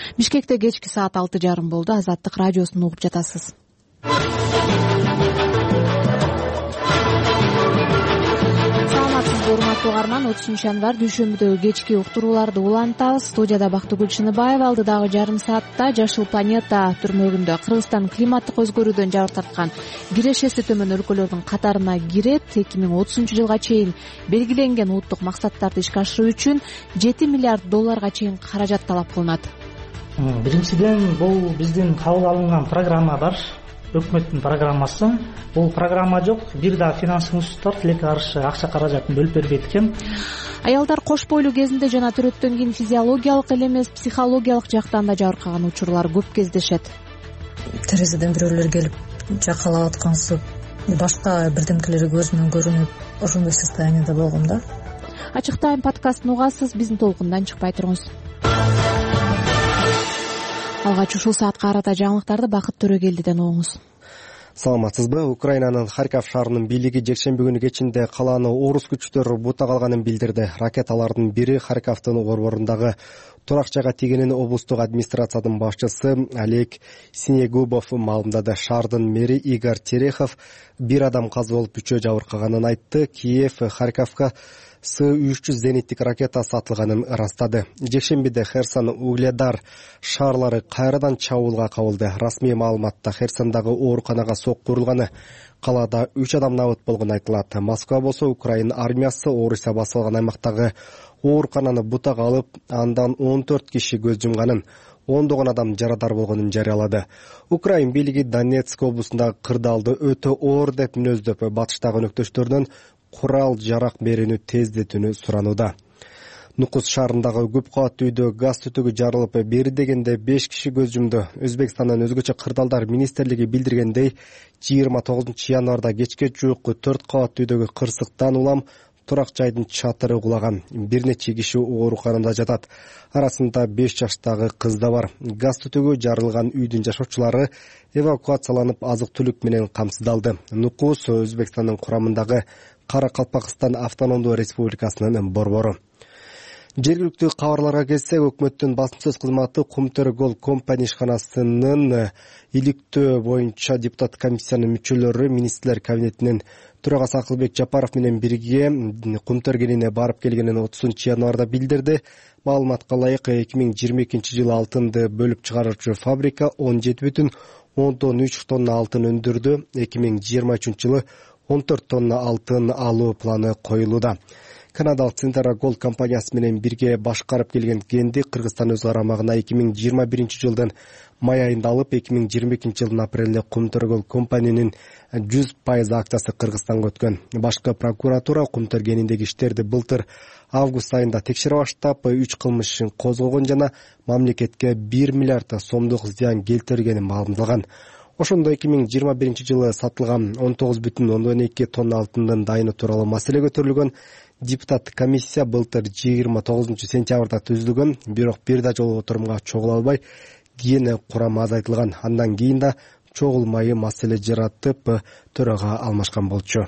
Бишкекте кечки саат 6:30 болду. Азаттык радиосун угуп жатасыз. Саламатсызбы урматтуу угарман, 30 январь дүйшөмбүдөгү кечки уктурууларды улантабыз. Студияда Бактыгүл Чыныбаева. Алдыдагы жарым саатта Жашыл планета түрмөгүндө Кыргызстан климаттык өзгөрүүдөн жабыр тарткан кирешеси төмөн өлкөлөрдүн катарына кирет. 2030-жылга чейин белгиленген улуттук максаттарды ишке ашыруу үчүн $7 миллиард чейин каражат талап кылынат. Биринчиден, бул биздин кабыл алынган программа бар. Өкмөттүн программасы. Бул программа жок. Бир да финанстык институттар тилекке каршы акча каражатын бөлүп бербейт экен. Аялдар кош бойлуу кезинде жана төрөттөн кийин физиологиялык эле эмес, психологиялык жактан да жабыркаган учурлар көп кездешет. Терезеден бирөөлөр келип жакалап аткансып, башка бирдемкелер көзүмөн көрүнүп, ошондой состоянияда болгом да. Ачык Тайм подкастын угасыз, биздин толкундан чыкпай туруңуз. Алгач ушул саатка карата жаңылыктарды Бакыт Төрөгелдиден угуңуз. Саламатсызбы? Украинанын Харьков шаарынын бийлиги жекшемби күнү кечинде калааны орус күчтөр бута калганын билдирди. Ракеталардын бири Харьковдун борборундагы турак жайга тийгенин облустук администрациянын башчысы Олег Синегубов маалымдады. Шаардын мэри Игорь Терехов бир адам каза болуп, 3 жабыркаганын айтты. Киев Харьковго С-300 зениттик ракетасы атылганын ырастады. Жекшембиде Херсон, Угледар шаарлары кайрадан чабуулга кабылды. Расмий маалыматта Херсондагы ооруканага сокку урулганы, калаада 3 адам набыт болгону айтылат. Москва болсо Украина армиясы Орусия басып алган аймактагы оорукананы бутага алып, андан 14 киши көз жумганын, ондогон адам жарадар болгонун жарыялады. Украин бийлиги Донецк облусундагы кырдаалды өтө оор деп мүнөздөп, батыштагы өнөктөштөрүнөн курал жарак берүүнү тездетүүнү суранууда. Нукус шаарындагы көп кабаттуу үйдө газ түтүгү жарылып, бери дегенде 5 киши көз жумду. Өзбекстандын өзгөчө кырдаалдар министрлиги билдиргендей, 29 январда кечке жуук 4 кабаттуу үйдөгү кырсыктан улам турак жайдын чатыры кулаган. Бир нече киши ооруканада жатат. Арасында 5 жаштагы кыз да бар. Газ түтүгү жарылган үйдүн жашоочулары эвакуацияланып, азык-түлүк менен камсыздалды. Нукус Өзбекстандын курамындагы Кара-Калпакстан автономдуу республикасынын борбору. Жергиликтүү кабарларга келсек, өкмөттүн басым кызматы Кумтөр Гол компани ишканасынын иликтөө боюнча депутат комиссиянын мүчөлөрү министрлер кабинетинин төрагасы Акылбек Жапаров менен бирге Кумтөр кенине барып келгенин 30 январда билдирди. Маалыматка ылайык, 2022-жылы алтынды бөлүп чыгаруучу фабрика 17,3 тонна алтын өндүрдү. 2023-жылы 14 тонна алтын алуу планы коюлууда. Канадалык Центра Голд компаниясы менен бирге башкарып келген кенди Кыргызстан өз карамагына 2021-жылдын май айында алып, 2022-жылдын апрелинде Кумтөр Голд компаниянын 100% акциясы Кыргызстанга өткөн. Башкы прокуратура Кумтөр кениндеги иштерди былтыр август айында текшере баштап, 3 кылмыш ишин козгогон жана мамлекетке 1 миллиард сомдук зыян келтиргени маалымдалган. Ошондо 2021-жылы сатылган 19,2 тонна алтындын дайыны тууралуу маселе көтөрүлгөн. Депутат комиссия былтыр 29 сентябрда түзүлгөн, бирок бир да жолу отурумга чогула албай, кийин курам азайтылган. Андан кийин да чогулмай маселе жаратып, төрага алмашкан болчу.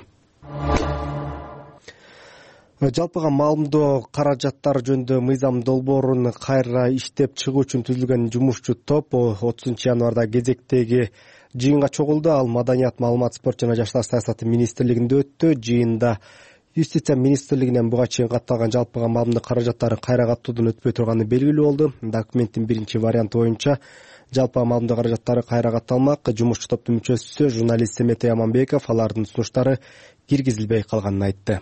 Жалпыга маалымдоо каражаттар жөнүндө мыйзам долбоорун кайра иштеп чыгуу үчүн түзүлгөн жумушчу топ 30 январда кезектеги жыйынга чогулду. Ал Маданият, маалымат, спорт жана жаштар саясаты министрлигинде өттү. Жыйында Юстиция министрлигинен буга чейин катталган жалпыга маалымдоо каражаттары кайра каттоодон өтпөй турганы белгилүү болду. Документтин биринчи варианты боюнча жалпы маалымдоо каражаттары кайра катталмак. Жумушчу топтун мүчөсү журналист Семетей Аманбеков алардын сунуштары киргизилбей калганын айтты.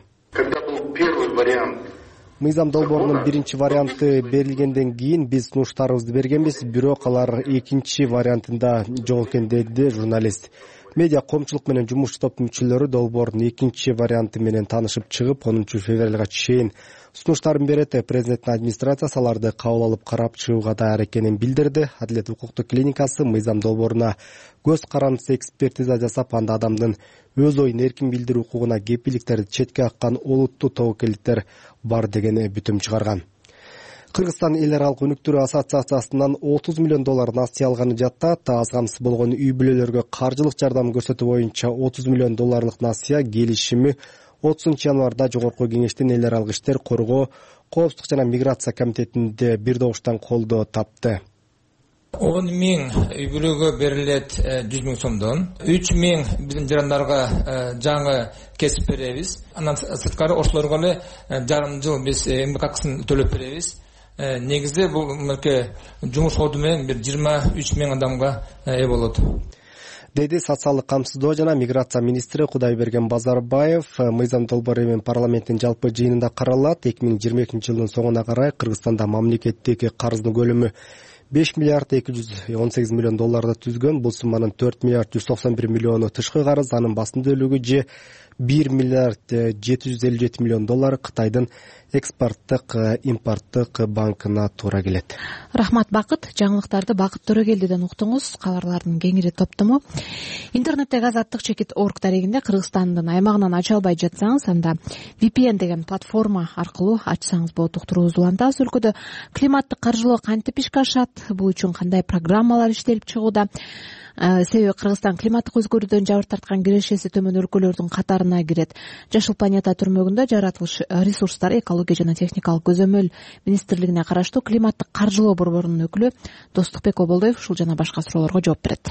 Мыйзам долбоорунун биринчи варианты берилгенден кийин биз сунуштарыбызды бергенбиз, бирок алар экинчи вариантында жок экен, деди журналист. Медиа коомчулук менен жумушчу топтун мүчөлөрү долбоордун экинчи варианты менен таанышып чыгып, 10 февралга чейин сунуштарын берет. Президенттин администрациясы аларды кабыл алып карап чыгууга даяр экенин билдирди. Адилет укуктук клиникасы мыйзам долбооруна көз карандысы экспертиза жасап, анда адамдын өз оюн эркин билдирүү укугуна кепилдиктерди четке каккан олуттуу тобокелдиктер бар деген бүтүм чыгарган. Кыргызстан эл аралык өнүктүрүү ассоциациясынан $30 миллион насыя алганы жаттат. Аз камсыз болгон үй бүлөлөргө каржылык жардам көрсөтүү боюнча $30 миллион насыя келишими 30 январда Жогорку кеңештин эл аралык иштер, коргоо, коопсуздук жана миграция комитетинде бир добуштан колдоо тапты. 10 миң үй бүлөгө берилет 100 миң сомдон. 3 миң биздин жарандарга жаңы кесип беребиз. Андан сырткары ошолорго эле жарым жыл биз эмгек акысын төлөп беребиз. Негизде бул жумуш орду менен бир 23 миң адамга ээ болот, деди социалдык камсыздоо жана миграция министри Кудайберген Базарбаев. Мыйзам долбоору эми парламенттин жалпы жыйынында каралат. 2022 жылдын соңуна карай Кыргызстанда мамлекеттеги карыздын көлөмү 5 миллиард 218 миллион долларды түзгөн. Бул сумманын 4 миллиард 191 миллиону тышкы карыз, анын басым бөлүгү же 1 миллиард 757 миллион доллар Кытайдын экспорттук импорттук банкына туура келет. Рахмат Бакыт. Жаңылыктарды Бакыт Төрөгелдиден уктуңуз. Кабарлардын кеңири топтому. Интернеттеги азаттык чекит орг дарегинде Кыргызстандын аймагынан ача албай жатсаңыз, анда VPN деген платформа аркылуу ачсаңыз болот. Уктуруубузду улантабыз. Өлкөдө климаттык каржылоо кантип ишке ашат? Бул үчүн кандай программалар иштелип чыгууда? Себеби Кыргызстан климаттык өзгөрүүдөн жабыр тарткан кирешеси төмөн өлкөлөрдүн катарына кирет. Жашыл планета түрмөгүндө жаратылыш ресурстар, экология жана техникалык көзөмөл министрлигине караштуу климаттык каржылоо борборунун өкүлү Достукбек Оболдоев ушул жана башка суроолорго жооп берет.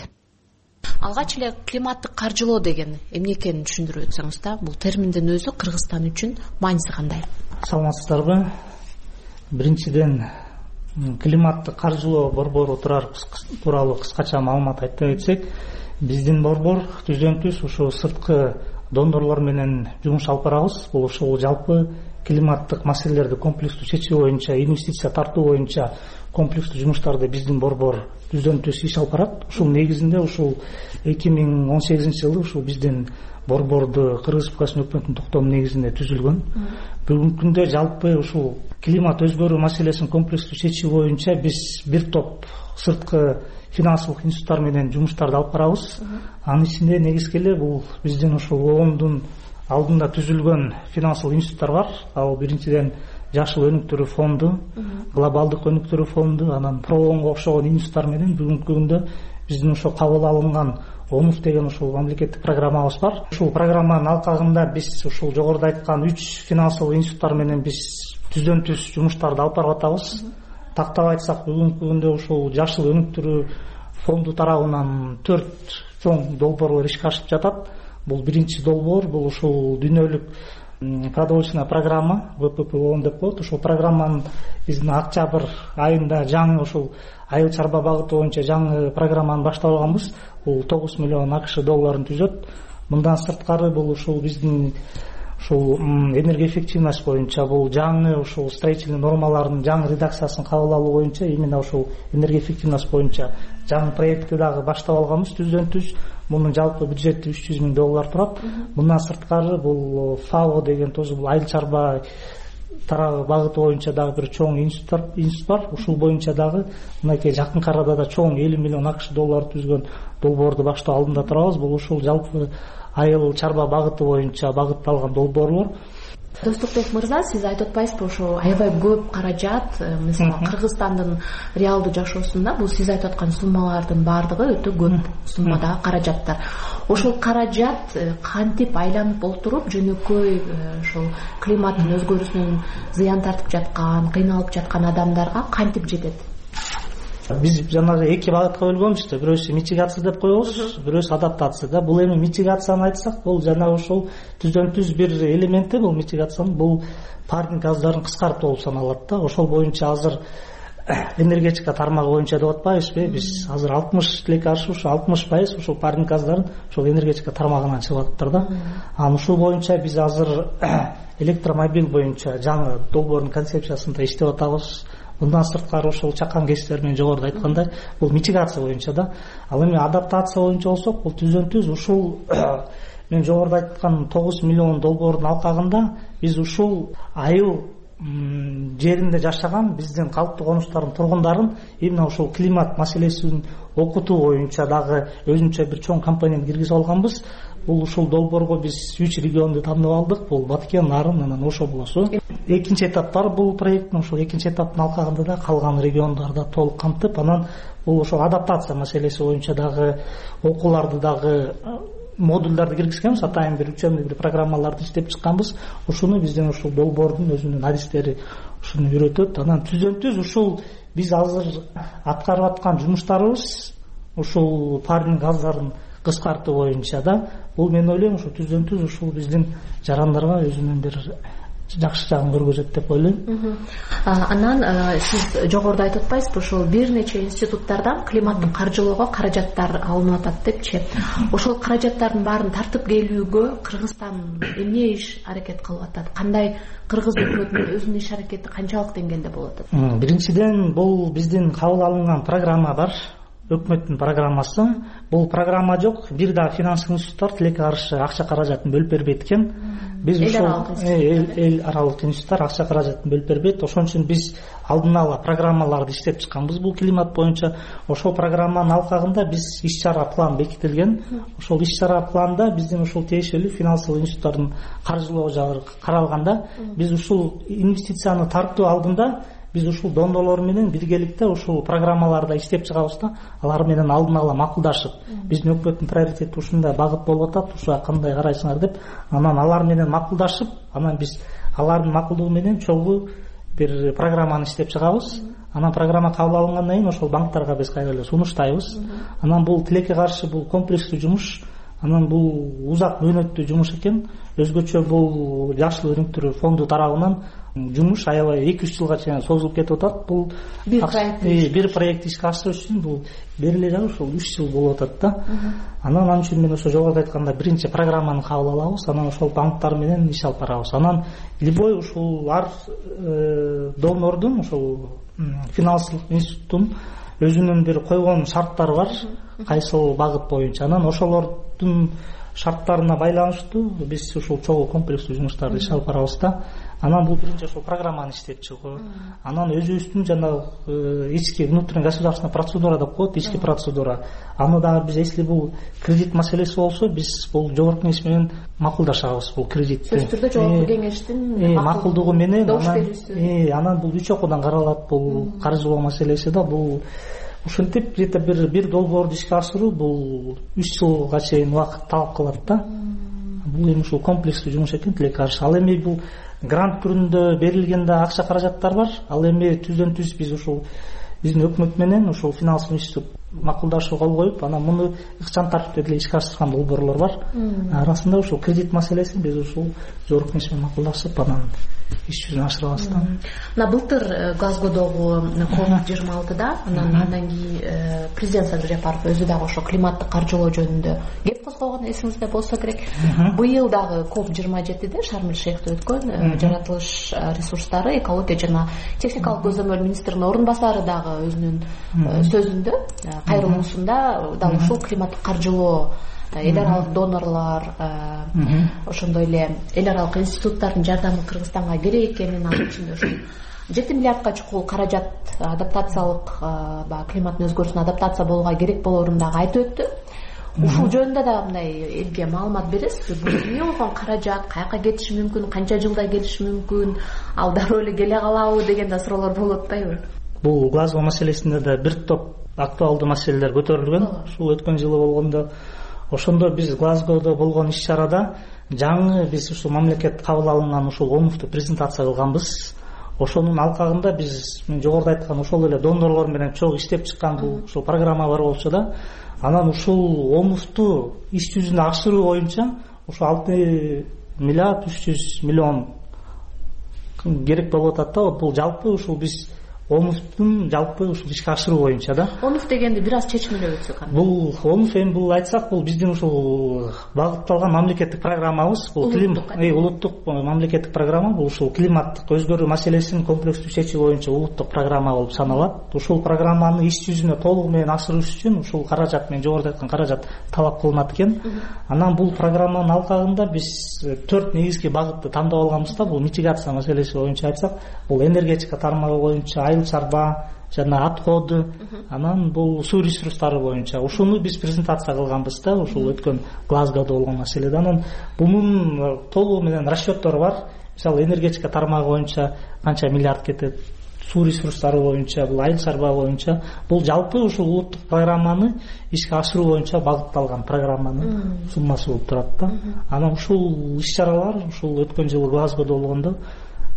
Алгач эле климаттык каржылоо деген эмне экенин түшүндүрүп өтсөңүз да, бул терминдин өзү Кыргызстан үчүн мааниси кандай? Саламатсыздарбы? Биринчиден климаттык каржылоо борбору тууралуу кыскача маалымат айта кетсек, биздин борбор түздөн-түз ушу сырткы донорлор менен жумуш алып барабыз. Бул ушул жалпы климаттык маселелерди комплекстүү чечүү боюнча, инвестиция тартуу боюнча комплекстүү жумуштарды биздин борбор түздөн-түз иш алып барат. Ушул негизинде ушул 2018 жылы ушул биздин борборду Кыргыз Республикасынын өкмөтүнүн токтому негизинде түзүлгөн. Бүгүнкү күндө жалпы ушул климат өзгөрүү маселесин комплекстүү чечүү боюнча биз бир топ сырткы финансылык институттар менен жумуштарды алып барабыз. Анын ичинде негизги эле бул биздин ушул ООНдун алдында түзүлгөн финансылык институттар бар. Ал биринчиден Жашыл өнүктүрүү фонду, Глобалдык өнүктүрүү фонду, анан Проонго окшогон институттар менен бүгүнкү күндө биздин ошо кабыл алынган ОНУФ деген ушул мамлекеттик программабыз бар. Ушул программанын алкагында биз ушул жогоруда айткан 3 финансылык институттар менен биз түздөн-түз жумуштарды алып барып атабыз. Тактап айтсак, бүгүнкү күндө ушул Жашыл өнүктүрүү фонду тарабынан 4 чоң долбоорлор ишке ашып жатат. Бул биринчи долбоор, бул ушул дүйнөлүк продовольственная программа, ВПП ООН деп коет. Ушул программанын биздин октябрь айында жаңы ушул айыл чарба багыты боюнча жаңы программаны баштап алганбыз. Бул 9 миллион АКШ долларын түзөт. Мындан сырткары бул ушул биздин ушул энергоэффективность боюнча бул жаңы ушул строительный нормалардын жаңы редакциясын кабыл алуу боюнча, именно ушул энергоэффективность боюнча жаңы проектти дагы баштап алганбыз. Түздөн-түз мунун жалпы бюджети 300 миң доллар турат. Мындан сырткары бул ФАО деген тоже бул айыл чарба тарабы багыты боюнча дагы бир чоң институт бар. Ушул боюнча дагы мынакей жакынкы арада да чоң 50 миллион АКШ доллар түзгөн долбоорду баштоо алдында турабыз. Бул ушул жалпы айыл чарба багыты боюнча багытталган долбоорлор. Достукбек мырза, сиз айтып атпайсызбы, ошо аябай көп каражат, мисалы Кыргызстандын реалдуу жашоосунда бул сиз айтып аткан суммалардын баардыгы өтө көп суммадагы каражаттар. Ошол каражат кантип айланып олтуруп жөнөкөй ошол климаттын өзгөрүүсүнөн зыян тартып жаткан, кыйналып жаткан адамдарга кантип жетет? Биз жанагы эки багытка бөлгөнбүз да. Бирөөсү митигация деп коебуз, бирөөсү адаптация да. Бул эми митигацияны айтсак, бул жана ошол түздөн-түз бир элементи бул митигациянын, бул парник газдарын кыскартуу болуп саналат да. Ошол боюнча азыр энергетика тармагы боюнча деп атпайбызбы? Биз азыр 60 тилекке каршы ушу 60% ушул парник газдарын ошол энергетика тармагынан чыгып атыптыр да. Анан ушул боюнча биз азыр электромобиль боюнча жаңы долбоордун концепциясында иштеп атабыз. Мындан сырткары ошол чакан кесиптер менен жогоруда айткандай бул митигация боюнча да. Ал эми адаптация боюнча болсок, бул түздөн-түз ушул мен жогоруда айткан 9 миллион долбоордун алкагында биз ушул айыл жеринде жашаган биздин калыптуу конуштардын тургундарын именно ушул климат маселесин окутуу боюнча дагы өзүнчө бир чоң компонент киргизип алганбыз. Бул ушул долбоорго биз 3 регионду тандап алдык. Бул Баткен, Нарын, анан Ошо болосу. Экинчи этап бар бул проекттин. Ошол экинчи этаптын алкагында да калган региондарды толук камтып, анан бул ошол адаптация маселеси боюнча дагы окууларды дагы модулдарды киргизгенбиз. Атайын бир учебный бир программаларды иштеп чыкканбыз. Ушуну биздин ушул долбоордун өзүнүн адистери ушуну үйрөтөт. Анан түздөн-түз ушул биз азыр аткарып аткан жумуштарыбыз ушул парник газдарын кыскартуу боюнча да, бул мен ойлойм ушу түздөн түз ушул биздин жарандарга өзүнүн бир жакшы жагын көргөзөт деп ойлойм. Анан сиз жогоруда айтып атпайсызбы, ушул бир нече институттардан климаттык каржылоого каражаттар алынып атат депчи. Ошол каражаттардын баарын тартып келүүгө Кыргызстан эмне иш аракет кылып атат? Кандай кыргыз өкмөтүнүн өзүнүн иш аракети канчалык деңгээлде болуп атат? Биринчиден, бул биздин кабыл алынган программа бар, өкмөттүн программасы. Бул программа жок, бир да финанстык институттар тилекке каршы акча каражатын бөлүп бербейт экен. Биз ошол эл аралык институттар акча каражатын бөлүп бербейт. Ошон үчүн биз алдын ала программаларды иштеп чыкканбыз бул климат боюнча. Ошол программанын алкагында биз иш-чара план бекитилген. Ошол иш-чара планда биздин ушул тиешелүү финансылык институттардын каржылоо жагы каралганда, биз ушул инвестицияны тартуу алдында биз ушул донорлор менен биргеликте ушул программаларды иштеп чыгабыз да, алар менен алдын ала макулдашып, биздин өкмөттүн приоритети ушундай багыт болуп атат, ушуга кандай карайсыңар деп, анан алар менен макулдашып, анан биз алардын макулдугу менен чогуу бир программаны иштеп чыгабыз. Анан программа кабыл алынгандан кийин ошол банктарга биз кайра эле сунуштайбыз. Анан бул тилекке каршы бул комплекстүү жумуш, анан бул узак мөөнөттүү жумуш экен. Өзгөчө бул жашыл өнүктүрүү фонду тарабынан жумуш аябай 2-3 жылга чейин созулуп кетип атат. Бул бир проект ишке ашырыш үчүн бул бериле жагы ушул 3 жыл болуп атат да. Анан ал үчүн мен ошо жогоруда айтканда биринчи программаны кабыл алабыз, анан ошол банктар менен иш алып барабыз. Анан любой ушул ар донордун, ушул финансылык институттун өзүнүн бир койгон шарттары бар, кайсыл багыт боюнча. Анан ошолордун шарттарына байланыштуу биз ушул чогуу комплекстүү жумуштарды иш алып барабыз да. Анан бул биринчи ошол программаны иштеп чыгуу. Анан өзүбүздүн жанагы ички внутренний государственная процедура деп коет, ички процедура. Аны дагы биз, если бул кредит маселеси болсо, биз бул жогорку кеңеш менен макулдашабыз бул кредитти. Сөз түрдө жогорку кеңештин макулдугу менен анан бул 3 окуудан каралат бул каржылоо маселеси да. Бул ушинтип где-то бир долбоорду ишке ашыруу бул 3 жылга чейин убакыт талап кылат да. Бул эми ушул комплекстүү жумуш экен, тилекке каршы. Ал эми бул грант түрүндө берилген да акча каражаттар бар. Ал эми түздөн түз биз ушул биздин өкмөт менен ушул финансылык институт макулдашуу кол коюп, анан муну ыкчам тартипте деле ишке ашырган долбоорлор бар. Арасында ушул кредит маселесин биз ушул жогорку кеңеш менен макулдашып, анан иш жүзүнө ашырабыз да. Мына былтыр Глазгодогу COP26да андан кийин президент Садыр Жапаров өзү дагы ошо климаттык каржылоо жөнүндө кеп козгогон, эсиңизде болсо керек. Быйыл дагы COP27де Шарм-эль-Шейхте өткөн жаратылыш ресурстары, экология жана техникалык көзөмөл министринин орун басары дагы өзүнүн сөзүндө, кайрылуусунда дал ушул климаттык каржылоо, эл аралык донорлор, ошондой эле эл аралык институттардын жардамы Кыргызстанга керек экенин, анын ичинде ушул 7 миллиардка чукул каражат адаптациялык, климаттын өзгөрүүсүнө адаптация болууга керек болоорун дагы айтып өттү. Ушул жөнүндө да мындай элге маалымат бересизби? Бул эмне болгон каражат, каяка кетиши мүмкүн, канча жылда келиши мүмкүн, ал дароо эле келе калабы деген да суроолор болуп атпайбы? Бул Глазго маселесинде да бир топ актуалдуу маселелер көтөрүлгөн. Ушул өткөн жылы болгондо, ошондо биз Глазгодо болгон иш-чарада жаңы биз ушул мамлекет кабыл алынган ушул ОМУФту презентация кылганбыз. Ошонун алкагында биз жогоруда айткан ошол эле донорлор менен чогуу иштеп чыккан бул ушул программа бар болчу да. Анан ушул ОМУФту иш жүзүнө ашыруу боюнча ушул 6 миллиард 300 миллион керек болуп атат да. Бул жалпы ушул биз ОМУФтун жалпы ушул ишке ашыруу боюнча да. ОМУФ дегенди бир аз чечмелеп өтсөк аны. Бул ОМУФ эми бул айтсак, бул биздин ушул багытталган мамлекеттик программабыз. Бул улуттук мамлекеттик программа. Бул ушул климаттык өзгөрүү маселесин комплекстүү чечүү боюнча улуттук программа болуп саналат. Ушул программаны иш жүзүнө толугу менен ашырыш үчүн ушул каражат, мен жогоруда айткан каражат талап кылынат экен. Анан бул программанын алкагында биз 4 негизги багытты тандап алганбыз да. Бул митигация маселеси боюнча айтсак, бул энергетика тармагы боюнча, айыл чарба жана отходы, анан бул суу ресурстары боюнча. Ушуну биз презентация кылганбыз да, ушул өткөн Глазгодо болгон маселеде. Анан бунун толугу менен расчёттор бар. Мисалы энергетика тармагы боюнча канча миллиард кетет, суу ресурстары боюнча, бул айыл чарба боюнча, бул жалпы ушул улуттук программаны ишке ашыруу боюнча багытталган программанын суммасы болуп турат да. Анан ушул иш-чаралар ушул өткөн жылы Глазгодо болгондо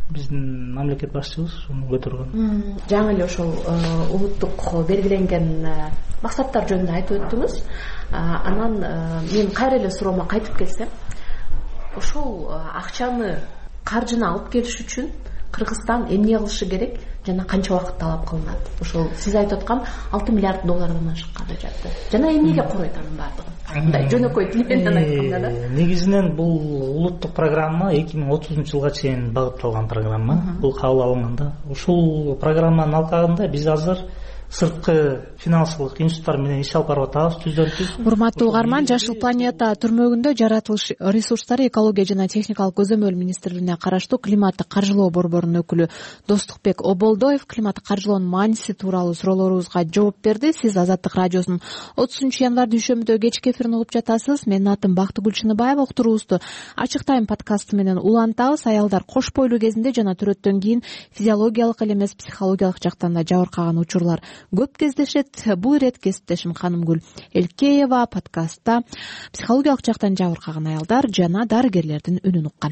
биздин мамлекет башчыбыз ушуну көтөргөн. Жаңы эле ошол улуттук белгиленген максаттар жөнүндө айтып өттүңүз. Анан мен кайра эле суроомо кайтып келсем, ошол акчаны, каржыны алып келиш үчүн Кыргызстан эмне кылышы керек жана канча убакыт талап кылынат? Ошол сиз айтып аткан 6 миллиард доллардан ашык каражатты. Жана эмнеге коройт анын баардыгын? Мындай жөнөкөй тил менен айтканда да. Негизинен бул улуттук программа 2030-жылга чейин багытталган программа. Бул кабыл алынганда, ушул программанын алкагында биз азыр сырткы финансылык институттар менен иш алып барып атабыз. Түздөрбүз. Урматтуу угарман, Жашыл планета түрмөгүндө жаратылыш ресурстары, экология жана техникалык көзөмөл министрлигине караштуу климаттык каржылоо борборунун өкүлү Достукбек Оболдоев климаттык каржылоонун мааниси тууралуу суроолорубузга жооп берди. Сиз Азаттык радиосунун 30-январ дүйшөмбүдө кечки эфирин угуп жатасыз. Менин атым Бактыгүл Чыныбаева. Уктуруубузду Ачык Тайм подкасты менен улантабыз. Аялдар кош бойлуу кезинде жана төрөттөн кийин физиологиялык эле эмес, психологиялык жактан да жабыркаган учурлар көп кездешет. Бул ирет кесиптешим Канымгүл Элкеева подкастта психологиялык жактан жабыркаган аялдар жана дарыгерлердин үнүн уккан.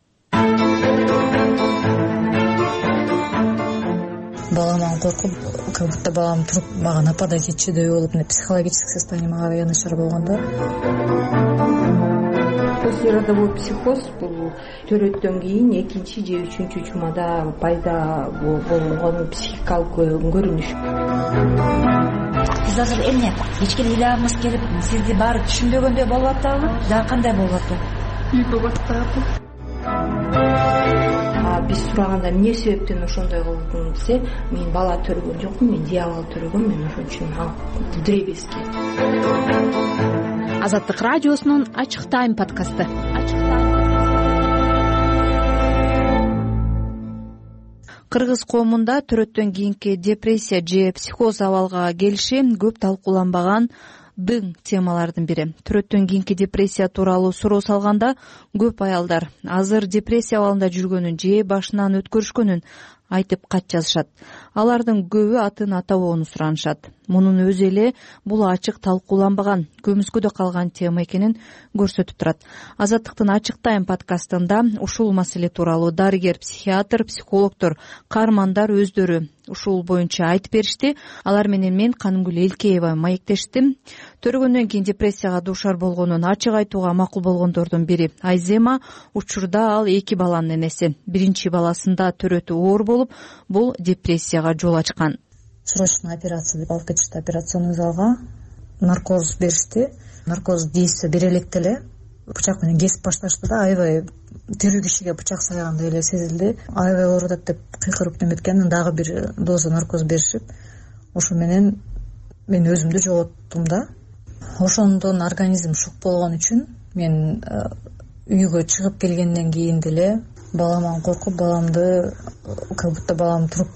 Баламан коркуп, как будто балам туруп мага нападать этчүдөй болуп, психологический состояние мага янычар болгондо. Послеродовой психоз бул төрөттөн кийин экинчи же үчүнчү чумада пайда болгон психикалык көрүнүш. Биз азыр эмне кечке ыйларыбыз келип, сизди баары түшүнбөгөндөй болуп атабы? Жана кандай болуп атат? Үйгө баттап. Биз сураганда эмне себептен ошондой кылдың десе, мен бала төрөгөн жокмун, мен диабол төрөгөм, мен ошон үчүн дребезги. Азаттык радиосунун Ачык Тайм подкасты. Кыргыз коомунда төрөттөн кийинки депрессия же психоз абалга келиши көп талкууланбаган дың темалардын бири. Төрөттөн кийинки депрессия тууралуу суроо салганда көп аялдар азыр депрессия абалында жүргөнүн же башынан өткөрүшкөнүн айтып кат жазышат. Алардын көбү атын атабоону суранышат. Мунун өзү эле бул ачык талкууланбаган, көмүскөдө калган тема экенин көрсөтүп турат. Азаттыктын Ачык Тайм подкастында ушул маселе тууралуу дарыгер, психиатр, психологдор, каармандар өздөрү ушул боюнча айтып беришти. Алар менен мен Канымгүл Элкеева маектештим. Төрөгөндөн кийин депрессияга дуушар болгонун ачык айтууга макул болгондордун бири Айзема. Учурда ал 2 баланын энеси. Биринчи баласында төрөтү оор болуп, бул депрессияга жол ачкан. Срочная операция деп алып кетишти операционный залга. Наркоз беришти. Наркоз действие бере электе эле бычак менен кесип башташты да, аябай тирүү кишиге бычак сайгандай эле сезилди. Аябай оорутат деп кыйкырып неметкен, дагы бир доза наркоз беришип, ошо менен мен өзүмдү жоготтум да. Ошондон организм шок болгон үчүн мен үйгө чыгып келгенден кийин деле баламан коркуп, баламды как будто балам туруп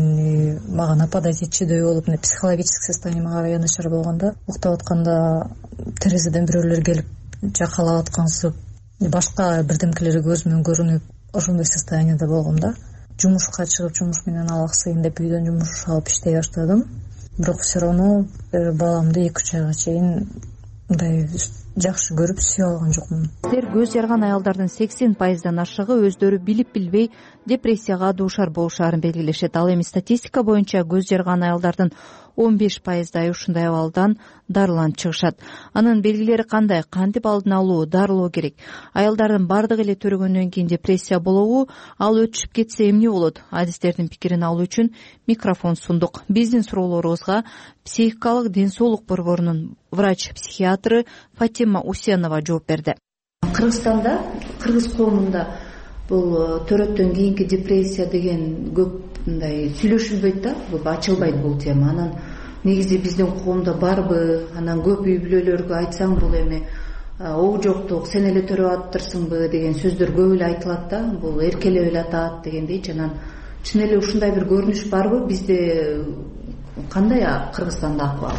мага нападать этчүдөй болуп, психологический состояние мага янычар болгондо, уктап атканда терезеден бирөөлөр келип жакалап аткансып, башка бирдемкелери көзүмөн көрүнүп, ошондой состояниеде болгом да. Жумушка чыгып, жумуш менен алаксыйын деп үйдөн жумуш алып иштей баштадым. Бирок все равно баламды 2-3 айга чейин мындай жакшы көрүп сүйө алган жокмун. Силер көз жарган аялдардын 80% ашыгы өздөрү билип билбей депрессияга дуушар болушарын белгилешет. Ал эми статистика боюнча көз жарган аялдардын 15%дай ушундай абалдан дарыланып чыгышат. Анын белгилери кандай? Кантип алдын алуу, дарылоо керек? Аялдардын бардыгы эле төрөгөндөн кийин депрессия болобу? Ал өтүшүп кетсе эмне болот? Адистердин пикирин алуу үчүн микрофон сундук. Биздин суроолорубузга психикалык ден соолук борборунун врач-психиатры Фатима Усенова жооп берди. Кыргызстанда, кыргыз коомунда бул төрөттөн кийинки депрессия деген көп мындай сүйлөшүлбөйт да, көп ачылбайт бул тема. Анан негизи биздин коомдо барбы? Анан көп үй бүлөлөргө айтсаң бул эми оо жоктук, сен эле төрөп атырсыңбы деген сөздөр көп эле айтылат да, бул эркелеп эле атат дегендейчи. Анан чын эле ушундай бир көрүнүш барбы? Бизде кандай Кыргызстанда акыбал?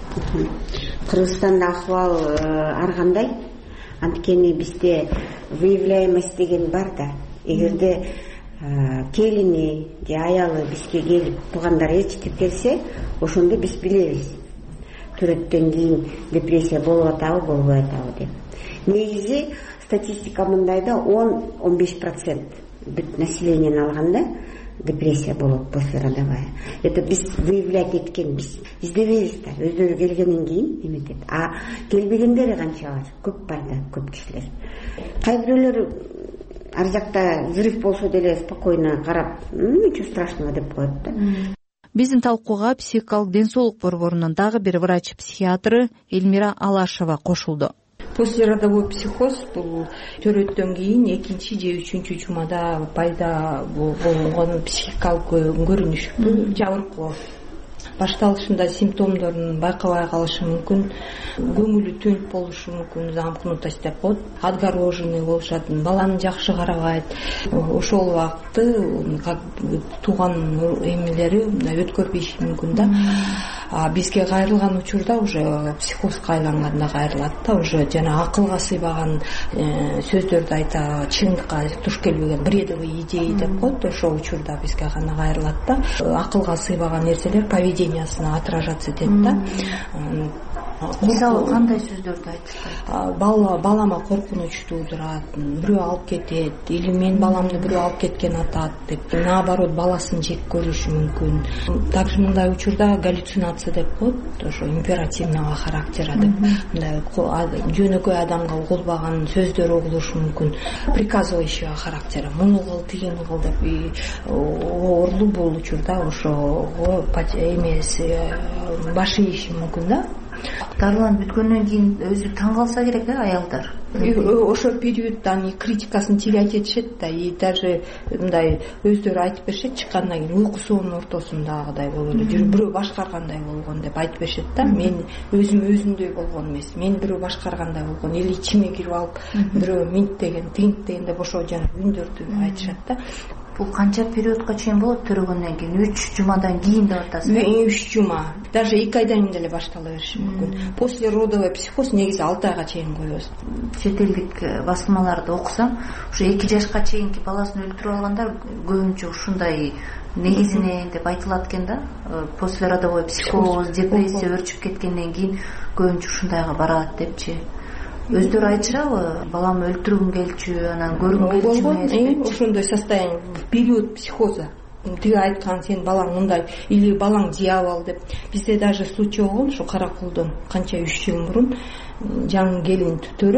Кыргызстанда акыбал ар кандай. Анткени бизде выявляемость деген бар да. Эгерде келини же аялы бизге келип туугандар ээрчитип келсе, ошондо биз билебиз. Төрөттөн кийин депрессия болуп атабы, болбой атабы деп. Негизи статистика мындай да, 10-15%. бүт населениени алганда депрессия болот послеродовая. Это биз выявлять эткенбиз. Издебейбиз да, өздөрү келгенден кийин эметет. А келбегендери канча бар? Көп бар да, көп кишилер. Кай бирөөлөр ар жакта взрыв болсо деле спокойно карап, ничего страшного деп коет да. Биздин талкууга психикалык ден соолук борборунун дагы бир врач-психиатры Эльмира Алашева кошулду. Послеродовой психоз бул төрөттөн кийин 2 же 3 жумада пайда болгон психикалык көрүнүш, жабыркоо. Башталышында симптомдорун байкабай калышы мүмкүн, көңүлү төнүп болушу мүмкүн, замкнутость деп коет, отгороженный болушат, баланы жакшы карабайт. Ошол убакытты как тууган эмелери өткөрбөйүшү мүмкүн да. Бизге кайрылган учурда уже психозго айланганда кайрылат да, уже жана акылга сыйбаган сөздөрдү айта, чындыкка туш келбеген бредовый идея деп коет, ошол учурда бизге гана кайрылат да. Акылга сыйбаган нерселер поведениясына отражаться этет да. Мисалы кандай сөздөрдү айтышат? Балама коркунуч туудурат, бирөө алып кетет, или мен баламды бирөө алып кеткен атат деп, наоборот баласын жек көрүшү мүмкүн. Также мындай учурда галлюцинация деп коет, ошо императивного характера деп. Мындай жөнөкөй адамга угулбаган сөздөр угулушу мүмкүн. Приказывающего характера, муну кыл, тигини кыл деп оорлуу бул учурда ошого эмес баш ийиши мүмкүн да. Дарыланып бүткөндөн кийин өзү таң калса керек да аялдар. Ошол периодда критикасын терять этишет да, и даже мындай өздөрү айтып беришет, чыккандан кийин уйкусунун ортосундагыдай болуп эле жүрүп бирөө башкаргандай болгон деп айтып беришет да. Мен өзүмдөй болгон эмес, мен бирөө башкаргандай болгон, или ичиме кирип алып бирөө минт деген, тинт деген деп ошол жана үндөрдү айтышат да. Бул канча периодко чейин болот төрөгөндөн кийин? 3 жумадан кийин деп атасыз. 3 жума, даже 2 айдан кийин деле баштала бериши мүмкүн. После родовой психоз негизи 6 айга чейин коебуз. Чет элдик басмаларды окусам, ушу 2 жашка чейинки баласын өлтүрүп алгандар көбүнчө ушундай негизинен деп айтылат экен да. Послеродовой психоз, депрессия өрчүп кеткенден кийин көбүнчө ушундайга барат депчи. Өздөрү айтышабы, балам өлтүргүм келчү, анан көргүм келчү. Ошондой состояние в период психоза. Тиги айткан сен балаң мындай или балаң дьявол деп. Бизде даже случай болгон, ушу Каракулдон канча 3 жыл мурун жаңы келин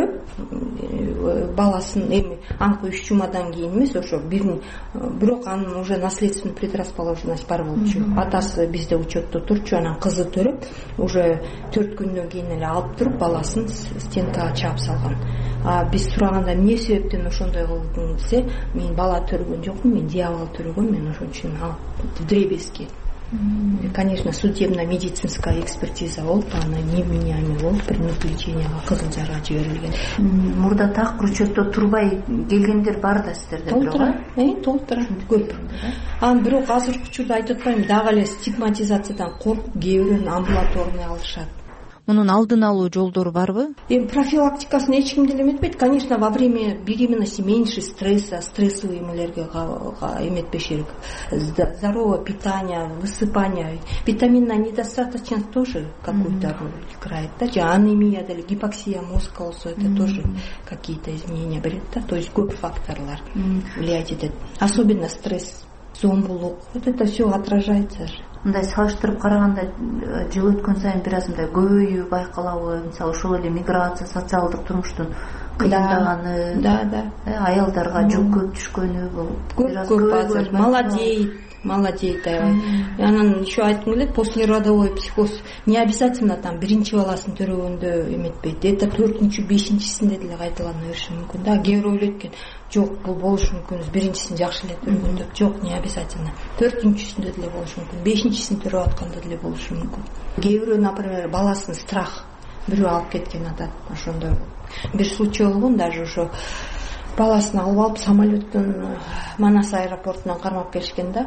төрөп баласын эми анкы 3 жумадан кийин эмес, ошо бирок анын уже наследственный предрасположенность бар болчу. Атасы бизде учетто турчу, анан кызы төрөп уже 4 күндөн кийин эле алып туруп баласын стенкага чаап салган. Биз сураганда эмне себептен ошондой кылдың десе, мен бала төрөгөн жокмун, мен дьявол төрөгөм, мен ошон үчүн дребезги. Конечно, судебно-медицинская экспертиза болуп, аны невменяемый болуп, предназначенияга кызыл жарга жиберилген. Мурда так учетто турбай келгендер бар да сиздерде? Толтура, көп. Анан бирок азыркы учурда айтып атпайм, дагы эле стигматизациядан коркуп, кээ бирөөнү амбулаторный алышат. Мунун алдын алуу жолдору барбы? Профилактикасын эч ким деле эметпейт. Конечно, во время беременности меньше стресса, стрессовый эмелерге эметпеш керек. Здоровое питание, высыпание, витаминная недостаточность тоже какую-то роль играет. Анемия, гипоксия мозга болсо, это тоже какие-то изменения берет. То есть көп факторлар влияет. Особенно стресс, зомбулук. Вот это все отражается же. Мындай салыштырып караганда жыл өткөн сайын бир аз мындай көбөйүү байкалабы? Мисалы ошол эле миграция, социалдык турмуштун кыйындаганы, аялдарга жүк көп түшкөнү, бул көп азыр молодеет. Анан еще айткым келет, послеродовой психоз не обязательно там биринчи баласын төрөгөндө эметпейт. Это 4-5-синде деле кайталана бериши мүмкүн да. Кээ бирөө ойлойт экен, жок, бул болушу мүмкүн, биринчисин жакшы эле төрөгөндө. Жок, не обязательно. 4-синде деле болушу мүмкүн, 5-син төрөп атканда деле болушу мүмкүн. Кээ бирөө, например, баласын страх бирөө алып кеткен атат, ошондой. Бир случай болгон, даже ошо баласын алып алып самолеттен Манас аэропортунан кармап келишкен да.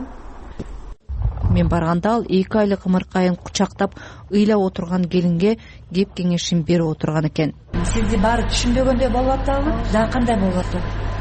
Мен барганда ал 2 айлык ымыркайын кучактап ыйлап отурган келинге кеп кеңешин берип отурган экен. Сизди баары түшүнбөгөндөй болуп атабы? Дагы кандай болуп атат?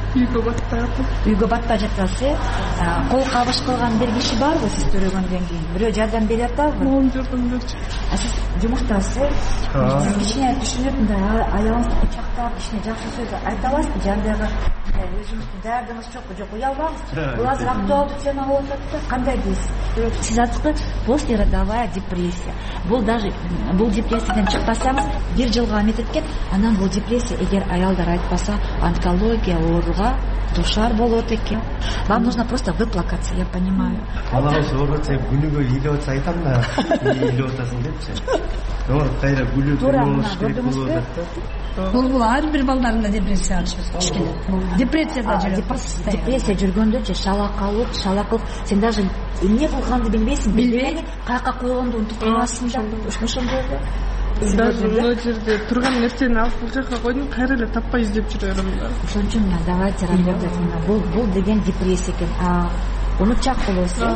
Үйгө батпай жатасыз, кол кабыш кылган бир киши барбы сиз төрөгөндөн кийин? Бирөө жардам берип атабы? Жардам берчү. Сиз жумуштасы кичине түшүнүп мындай аялыңызды кучактап кичине жакшы сөз айта аласызбы, жанагы өзүңүздүн даярдыгыңыз жокпу, жок уялбаңыз, бул азыр актуалдуу тема болуп атат да, кандай дейсиз? Сиз айттыңыз послеродовая депрессия. Бул даже бул депрессиядан чыкпасаңыз 1 жылга эмет эткен, анан бул депрессия эгер аялдар айтпаса онкология ооруга душар болот экен. Вам нужно просто выплакаться, я понимаю. Балаңыз оорутса күнүгө ыйлап атса айтам да, ыйлап атасың депчи. Ооруп кайра күлүп болуш керек болуп атат. Бул ар бир балдарында депрессия кичкене. Депрессияда жүрөт. Депрессия жүргөндө же шалакалык, сен даже эмне кылганды билбейсиң, билбей каяка койгонду унутуп каласың да. Ошондой да. Даже мына жерде турган нерсени алып бул жака койдум, кайра эле таппай издеп жүрөм да. Ошон үчүн давайте работать. Бул деген депрессия экен. Унутчак болосу.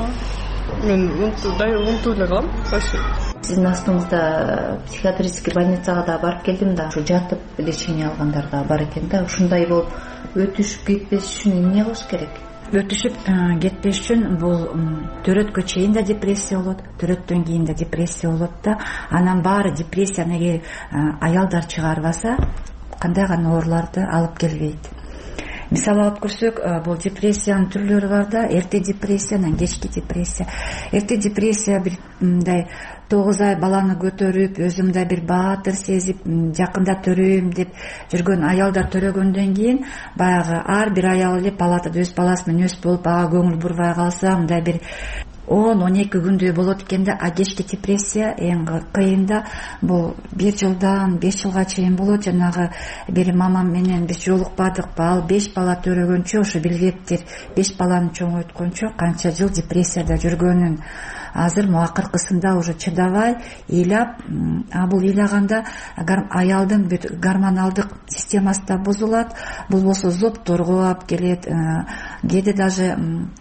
Мен унутуп эле калам. Сиздин астыңызда психиатрический больницага да барып келдим да, ушу жатып лечение алгандар да бар экен да. Ушундай болуп өтүшүп кетпеш үчүн эмне кылыш керек? Өтүшүп кетпеш үчүн бул төрөткө чейин да депрессия болот, төрөттөн кийин да депрессия болот да. Анан баары депрессияны эгер аялдар чыгарбаса, кандай гана ооруларды алып келбейт. Мисалы алып көрсөк, бул депрессиянын түрлөрү бар да, эрте депрессия, анан кечки депрессия. Эрте депрессия бир мындай 9 ай баланы көтөрүп, өзүмдө бир баатыр сезип, жакында төрөйм деп жүргөн аялдар төрөгөндөн кийин баягы ар бир аял эле палатада өз баласы менен өз болуп, ага көңүл бурбай калса, мындай бир 10-12 күндөй болот экен да. Кечки депрессия эң кыйын да, бул 1 жылдан 5 жылга чейин болот. Жанагы бир мамам менен биз жолукпадыкпы, ал 5 бала төрөгөнчө, ошо билгеттир, 5 баланы чоңойткончо канча жыл депрессияда жүргөнүн. Азыр акыркысында уже чыдабай ыйлап, бул ыйлаганда аялдын бүт гормоналдык системасы да бузулат. Бул болсо зобторго алып келет, кээде даже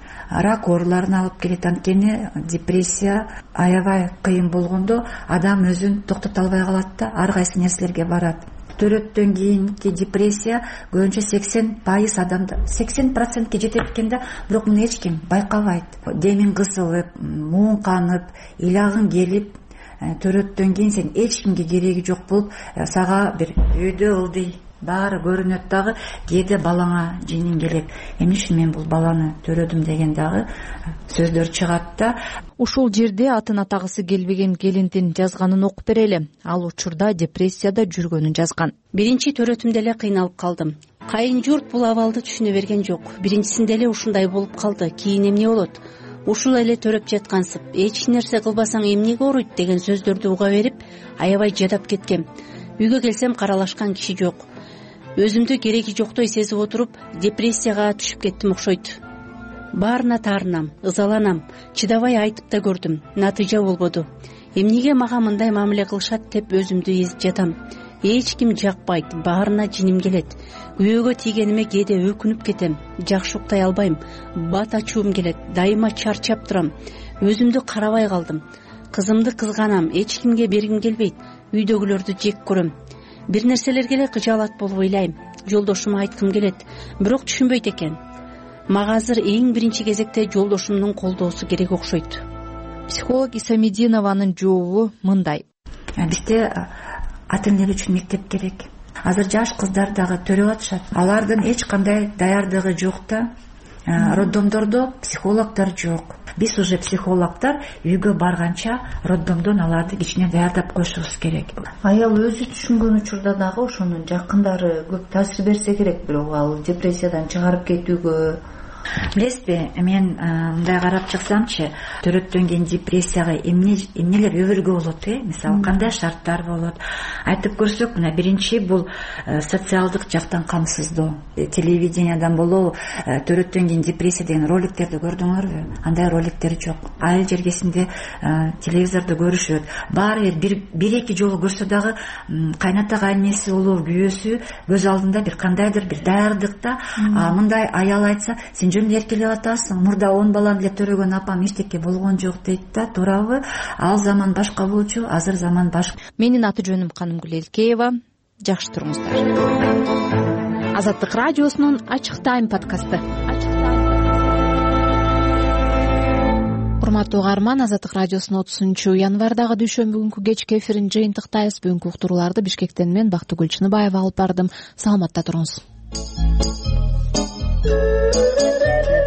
рак ооруларын алып келет. Анткени депрессия аябай кыйын болгондо адам өзүн токтото албай калат да, ар кайсы нерселерге барат. Төрөттөн кийинки депрессия көбүнчө 80% адамда 80%ке жетет экен да, бирок муну эч ким байкабайт. Демиң кысылып, муң канып, ыйлагың келип, төрөттөн кийин сен эч кимге кереги жок болуп, сага бир үйдө ылдый баары көрүнөт дагы, кээде балаңа жиниң келет. Эмне үчүн мен бул баланы төрөдүм деген дагы сөздөр чыгат да. Ушул жерде атын атагысы келбеген келиндин жазганын окуп берели. Ал учурда депрессияда жүргөнүн жазган. Биринчи төрөтүмдө эле кыйналып калдым. Кайын журт бул абалды түшүнө берген жок. Биринчисинде эле ушундай болуп калды. Кийин эмне болот? Ушул эле төрөп жаткансып, эч нерсе кылбасаң эмнеге ооруйт деген сөздөрдү уга берип, аябай жадап кеткем. Үйгө келсем каралашкан киши жок. Өзүмдү кереги жоктой сезип отуруп, депрессияга түшүп кеттим окшойт. Баарына таарынам, ызаланам, чыдабай айтып да көрдүм, натыйжа болбоду. Эмнеге мага мындай мамиле кылышат деп өзүмдү эзип жатам. Эч ким жакпайт, баарына жиним келет. Күйөөгө тийгениме кээде өкүнүп кетем, жакшы уктай албайм, бат ачуум келет, дайыма чарчап турам. Өзүмдү карабай калдым. Кызымды кызганам, эч кимге бергим келбейт, үйдөгүлөрдү жек көрөм. Бир нерселерге эле кыжаалат болуп ыйлайм. Жолдошума айткым келет, бирок түшүнбөйт экен. Мага азыр эң биринчи кезекте жолдошумдун колдоосу керек окшойт. Психолог Исамединованын жообу мындай. Бизде ата энелер үчүн мектеп керек. Азыр жаш кыздар дагы төрөп атышат. Алардын эч кандай даярдыгы жок да. Роддомдордо психологдор жок. Биз уже психологдор үйгө барганча роддомдон аларды кичине даярдап коюшубуз керек. Аял өзү түшүнгөн учурда дагы ошонун жакындары көп таасир берсе керек, бирок ал депрессиядан чыгарып кетүүгө. Билесизби, мен мындай карап чыксамчы, төрөттөн кийин депрессияга эмнелер өбөлгө болот, мисалы кандай шарттар болот. Айтып көрсөк, мына биринчи бул социалдык жактан камсыздоо. Телевидениядан болобу, төрөттөн кийин депрессия деген роликтерди көрдүңөрбү? Андай роликтер жок. Айыл жергесинде телевизорду көрүшөт. Баары бир-эки жолу көрсө дагы кайната кайнеси болобу, күйөөсү көз алдында бир кандайдыр бир даярдыкта. Мындай аял айтса, сен жөн эркелеп атасың, мурда 10 баланы эле төрөгөн апам эчтеке болгон жок дейт да, туурабы? Ал заман башка болчу, азыр заман башка. Менин аты жөнүм Канымгүл Элкеева. Жакшы туруңуздар. Азаттык радиосунун Ачык тайм подкасты. урматтуу угарман, Азаттык радиосунун 30-январдагы дүйшөмбү күнкү кечки эфирин жыйынтыктайбыз. Бүгүнкү уктурууларды Бишкектен мен Бактыгүл Чыныбаева алып бардым. Саламатта туруңуз.